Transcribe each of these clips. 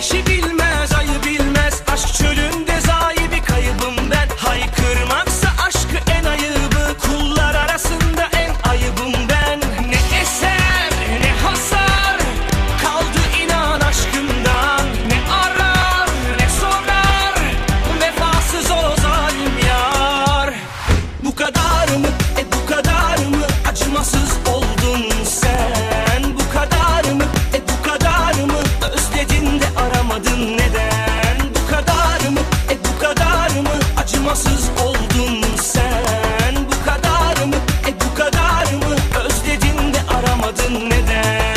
Güneşi bilmez, ayı bilmez, aşk çölünde zayi bir kaybım ben. Haykırmaksa aşkı en ayıbı, kullar arasında en ayıbım ben. Ne eser ne hasar kaldı inan aşkımdan. Ne arar ne sorar, vefasız o zalim yar. Bu kadar mı, bu kadar mı acımasız oldun sen? Bu kadar mı, bu kadar mı özledin de aramadın neden? Bu kadar mı, bu kadar mı acımasız oldun sen? Bu kadar mı, bu kadar mı özledin de aramadın neden?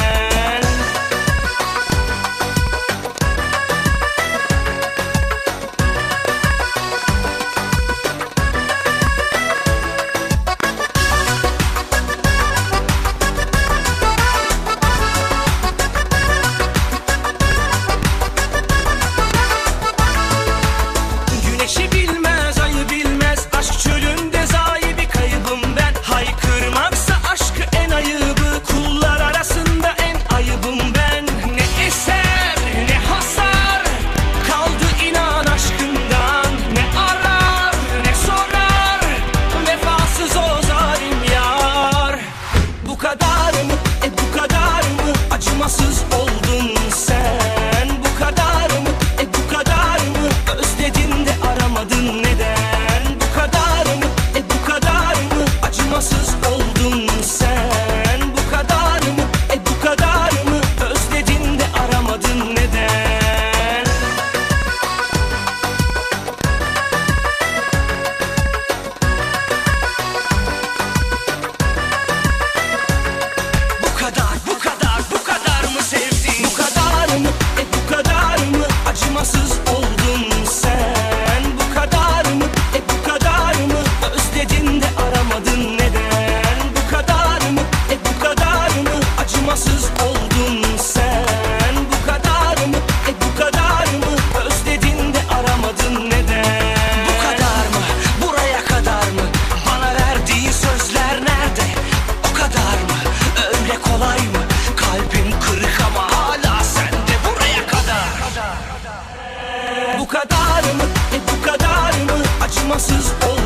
Güneşi bilmez, ayı bilmez, aşk çölünde zayi bir kaybım ben. Haykırmaksa aşkı en ayıbı, kullar arasında en ayıbım ben. Ne eser ne hasar kaldı inan aşkımdan. Ne arar ne sorar, vefasız o zalim yar. Bu kadar mı, bu kadar mı acımasız oldun sen? Bu kadar mı, bu kadar mı özledin de aramadın neden? Bu kadar mı, bu kadar mı acımasız oldun sen? Bu kadar mı, bu kadar mı özledin de aramadın neden? Bu kadar, bu kadar, bu kadar mı sevdin? Bu kadar mı, bu kadar mı acımasız oldun sen? Bu kadar mı, bu kadar mı özledin de aramadın neden? Bu kadar mı, bu kadar mı acımasız oldun sen? Bu kadar mı, bu kadar mı özledin de aramadın neden? Bu kadar mı, buraya kadar mı? Bana verdiğin sözler nerede? O kadar mı, öyle kolay mı? Kalbim kırık ama hala sende, buraya kadar. Bu kadar mı, bu kadar mı acımasız oldun